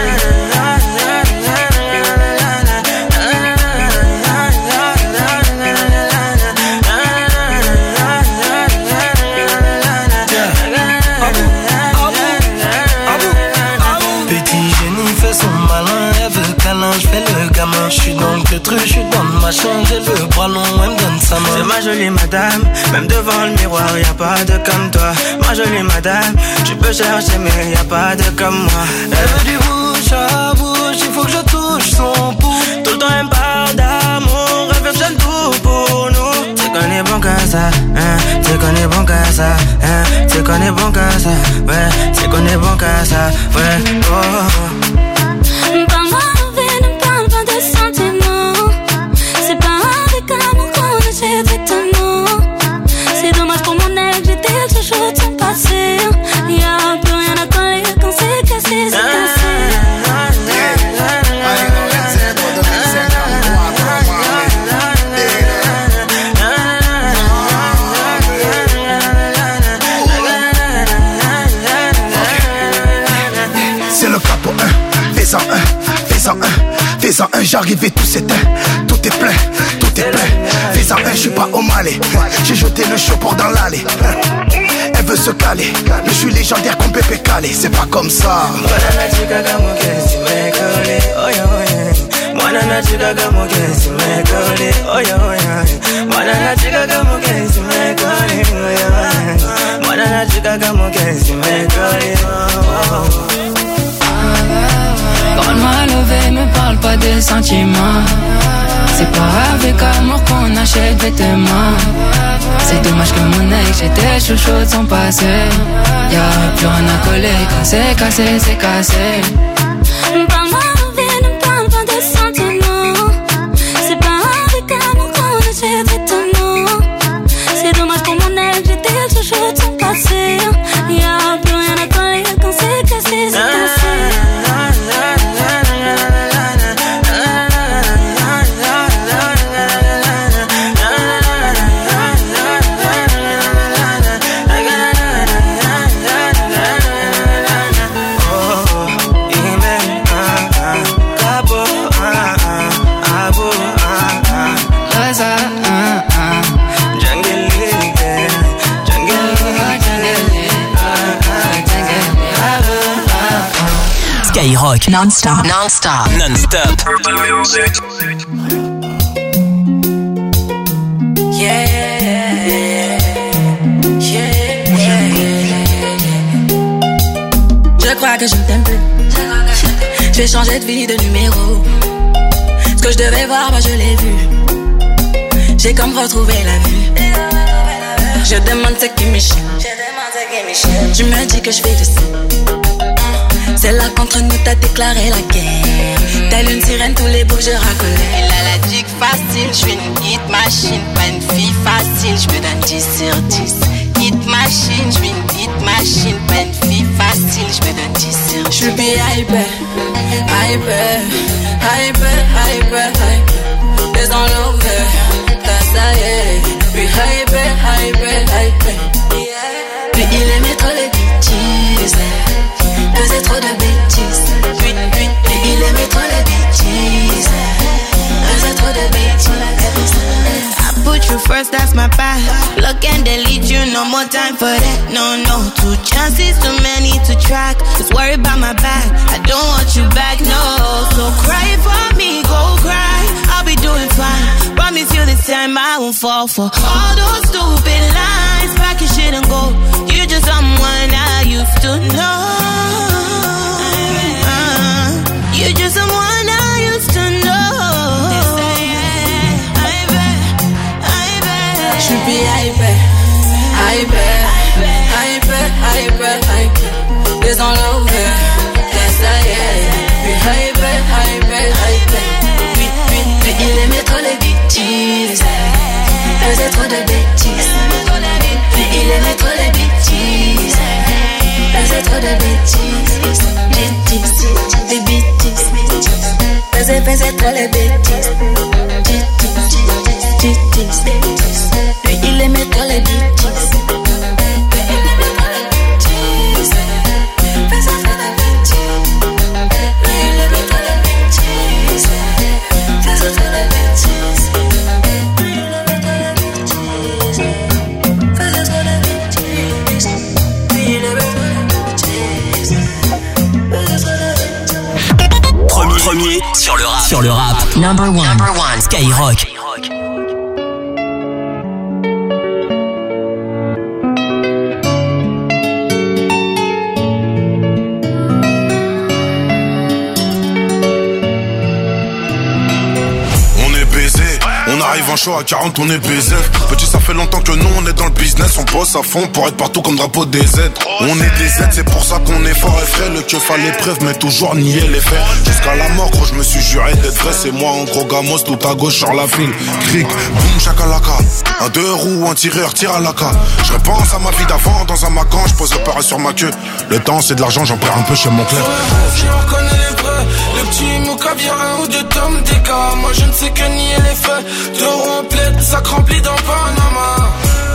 J'fais le gamin, j'suis dans le truc, j'suis dans le machin, j'ai le bras long, elle me donne sa main. C'est ma jolie madame, même devant le miroir, y'a pas de comme toi. Ma jolie madame, tu peux chercher mais y'a pas de comme moi. Elle veut du bouche à bouche, il faut que je touche son pouls. Tout le temps elle me parle d'amour, elle veut que j'aime tout pour nous. C'est qu'on est bon qu'à ça, hein, c'est qu'on est bon qu'à ça, hein, c'est qu'on est bon qu'à ça, ouais, c'est qu'on est bon qu'à ça, ouais, oh, oh. Parle-moi envie, ne parle pas de sentiments. C'est pas avec amour qu'on achète vêtements. C'est dommage pour mon ex, j'étais le chouchou de son passé. Y'a plus rien à coller quand c'est cassé, c'est cassé. C'est le capo un, fais-en un, fais-en un, fais-en un, j'arrive et tout s'éteint. Tout est plein, tout est plein. Fais-en un, j'suis pas au Malais. J'ai jeté le chapeau dans l'allée. Elle veut se caler, mais j'suis légendaire comme Pépé Calé. C'est pas comme ça. Parle-moi levé, me parle pas de sentiments. C'est pas avec amour qu'on achète vêtements. C'est dommage que mon ex, j'étais chouchou de son passé. Y'a plus rien à coller quand c'est cassé, c'est cassé. Parle-moi envie, ne parle pas de sentiments. C'est pas avec amour qu'on achète vêtements. C'est dommage pour mon ex, j'étais le chouchou de son passé. Y'a plus rien à coller quand c'est cassé, c'est cassé. Skyrock non-stop, non-stop, non-stop. Yeah, yeah, yeah. Je crois que je t'aime plus. Je vais changer de vie, de numéro. Ce que je devais voir, bah je l'ai vu. J'ai comme retrouvé la vue. Je demande ce qui m'échappe. Tu me dis que je fais de ça. C'est là qu'entre nous t'as déclaré la guerre. Telle une sirène, tous les bouts je racolais. Elle a la dick facile, je suis une hit machine. Pas une fille facile, je me donne dix sur dix. Hit machine, je suis une hit machine. Pas une fille facile, je me donne dix sur dix. Je suis bien hyper, hyper, hyper, hyper, hyper. Des all over, t'as ça y est. Puis hyper, hyper, hyper. Puis il aimait trop les bitches. no more time for that, no, no. Two chances, too many to track. Just worry about my back, I don't want you back, no. So cry for me, go cry, I'll be doing fine. Promise you this time I won't fall for all those stupid lies. Pack your shit and go, you're just someone I used to know. uh, You're just someone I used to know. I bet, I bet Je suis hyper, hyper, hyper, hyper, hyper. It's all over, yes I am. Hyper, hyper, hyper. Puis, puis, puis il aimait trop les bêtises. Faisait trop de bêtises. Puis il aimait trop les bêtises. Faisait trop de bêtises. Bêtises, des bêtises. Faisait, faisait trop les bêtises. Bêtises, bêtises. Puis il aimait trop les bêtises. Premier, premier sur le rap. Sur le rap. Number one. Number one. Skyrock. On arrive en show à quarante, on est baisé. Petit, ça fait longtemps que nous on est dans le business. On bosse à fond pour être partout comme drapeau des Z. On est des Z, c'est pour ça qu'on est fort et frais. Le keuf à l'épreuve, mais toujours nier les faits. Jusqu'à la mort, gros, je me suis juré d'être vrai. C'est moi en gros gamos, tout à gauche sur la file. Cric, boum, chakalaka. Un deux roues, un tireur, tire à la ca. Je repense à ma vie d'avant dans un macan. Je pose le pareil sur ma queue. Le temps, c'est de l'argent, j'en perds un peu chez mon club. Si on reconnaît les vrais, le petit mouka vient un ou deux tomes d'écart. Moi je ne sais que nier les faits. Deux ronds pleins, sac rempli dans Panama.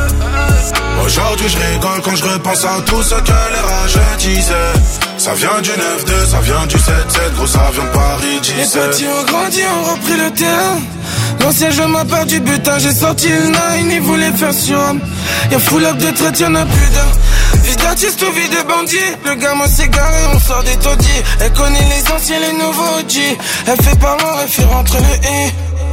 Aujourd'hui je rigole quand je repense à tout ce que les rageux disaient. Ça vient du neuf deux, ça vient du sept sept, gros ça vient de Paris dix-sept. Les petits ont grandi, ont repris le terrain. L'ancien jeu m'a perdu butin, j'ai sorti le nine, ils voulaient faire sur homme. Y'a full up de traite, y'en a plus d'un. Vie d'artiste ou vie de bandit, le gamin s'est garé, on sort des taudis. Elle connaît les anciens, les nouveaux G. Elle fait parler, elle fait rentrer le et.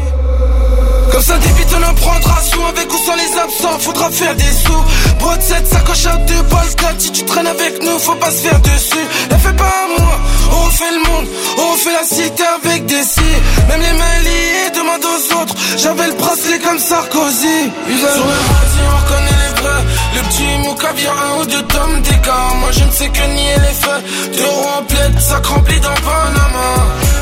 Comme ça débite on en prendra sous. Avec ou sans les absents, faudra faire des sous. Broad sept, sacoche à deux balles quatre. Si tu traînes avec nous, faut pas se faire dessus. Elle fait pas à moi, on refait le monde. On refait la cité avec des si. Même les mains liées, demande aux autres. J'avais le bracelet comme Sarkozy. Sur le radis, on reconnaît les vrais. Le petit mouka vient un ou deux tomes d'écart. Moi je ne sais que nier les faits. Deux ronds en plaide, sac rempli dans Panama.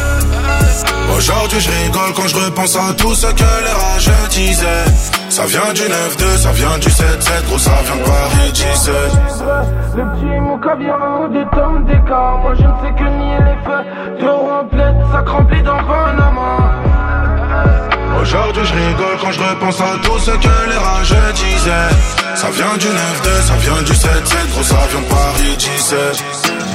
Aujourd'hui je rigole quand je repense à tout ce que les rageux disaient. Ça vient du neuf deux, ça vient du sept sept, gros ça vient de Paris dix-sept. Le petit mouka vient un ou deux tomes d'écart. Moi je ne sais que nier les faits. Deux ronds en plaide, sac rempli dans Panama. Aujourd'hui je rigole quand je repense à tout ce que les rageux disaient. Ça vient du neuf deux, ça vient du sept sept, gros ça vient de Paris dix-sept.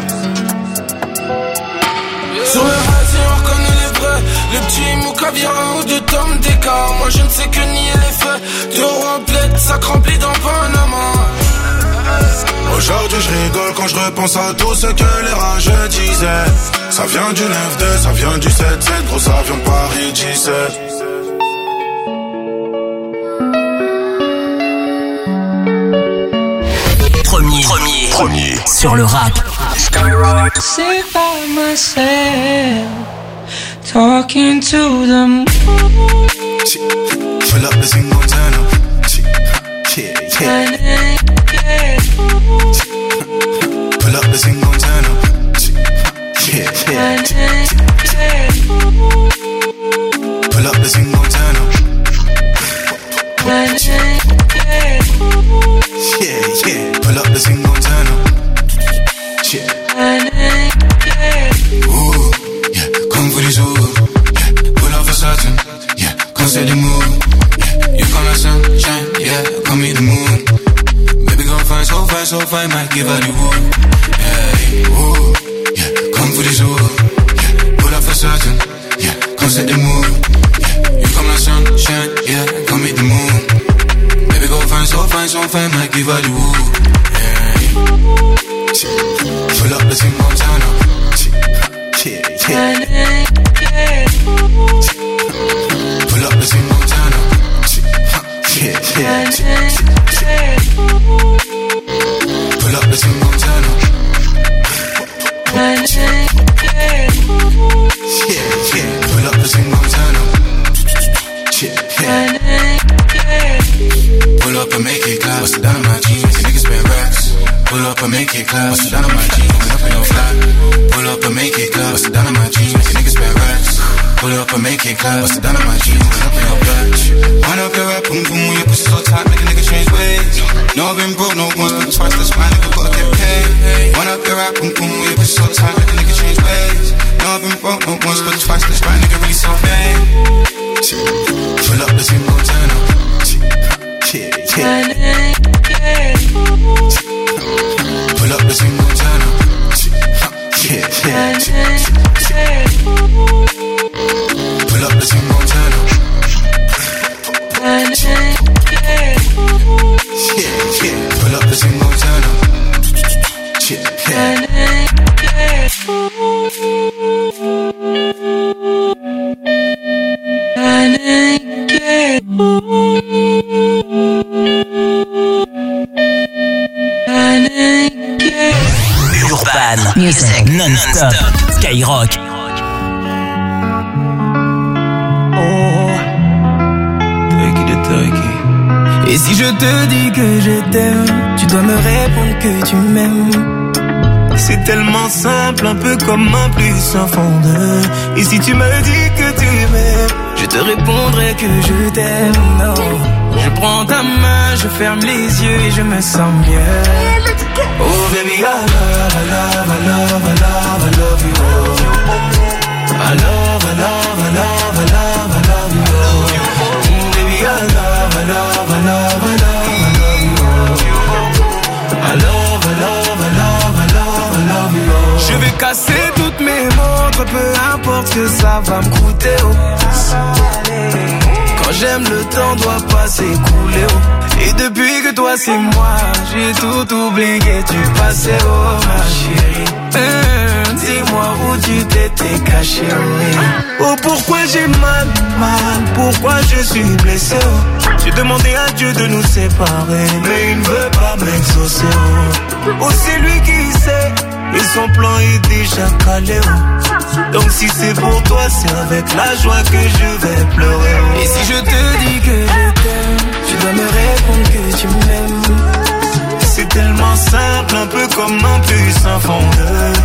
Sur le radis on reconnaît les vrais. Le petit mouka vient un ou deux tomes d'écart. Moi je ne sais que nier les faits. Deux ronds en plaide, sac rempli dans Panama. Aujourd'hui je rigole quand je repense à tout ce que les rageux disaient. Ça vient du neuf deux, ça vient du sept sept, gros ça vient de Paris dix-sept. Premier, premier, premier sur le rap. Sit by myself, talking to the moon. Pull up the single turn up. Yeah, yeah. Pull up the single turn up. Yeah, yeah. Pull up the single turn up. Yeah, yeah. Pull up the single turn up. Yeah. Ooh, yeah. Come for this ooh. Yeah. Pull up for certain. Yeah. Come set the mood. Yeah. You come like sunshine. Yeah. Come meet the moon. Baby gon' find so fine, so fine. Might give her the wood. Yeah. Ooh, yeah. Come for this ooh. Yeah. Pull up for certain. Yeah. Come set the mood. Yeah. You come like sunshine. Yeah. Come meet the moon. Baby gon' find so fine, so fine. Might give body woo. Pull up, let's in Montana. Yeah, yeah. Pull up, let's in Montana. Yeah, yeah. Pull up, let's in Montana. Yeah, yeah. Pull up, let's in Montana. Yeah, yeah. Pull up and make it clap. Bust it down on my jeans, make niggas spend racks. Pull up and make it clap. Bust it down on my jeans, coming up in your flat. Pull up and make it clap. Bust it down on my jeans, make niggas spend racks. Pull up and make it clap. Bust it down on my jeans, coming up in your flat. Wind up your rap, boom boom, when your pussy so tight, make a nigga change ways. No, I've been broke, no once, but twice, that's why nigga gotta get paid. Wind up your rap, boom boom, when your pussy so tight, make a nigga change ways. No, I've been broke, no once, but twice, that's why nigga really so paid. Pull up, let's in Montana. Yeah, yeah. Pull up, let's in Montana. Yeah, yeah. Pull up, let's in Montana. Yeah, yeah. Pull up, let's in Montana. Yeah, yeah. Urban Music non-stop. Skyrock. Et si je te dis que je t'aime, tu dois me répondre que tu m'aimes. C'est tellement simple, un peu comme un plus un fond de. Et si tu me dis que tu m'aimes, je te répondrai que je t'aime. Non, je prends ta main, je ferme les yeux et je me sens mieux. Oh baby, I love, I love, I love, I love, I love you. I love, I love, I love, I love, I love you. Mm, baby, I love, I love, I love, I love, I love you. I love, I love, I love, I love, I love you. Je vais casser toutes mes montres, peu importe ce que ça va me coûter. Oh. Quand j'aime, le temps doit pas s'écouler. Oh. Et depuis que toi c'est moi, j'ai tout oublié, tu passais, oh ma chérie. Hum, dis-moi où tu t'étais caché, oui. Oh pourquoi j'ai mal, mal, pourquoi je suis blessé, oh. J'ai demandé à Dieu de nous séparer, mais il ne veut pas m'exaucer, oh. Oh c'est lui qui sait, et son plan est déjà calé, oh. Donc si c'est pour toi, c'est avec la joie que je vais pleurer, oh. Et si je te dis que je t'aime, tu dois me répondre que tu m'aimes. C'est tellement simple, un peu comme un puce, un fond de.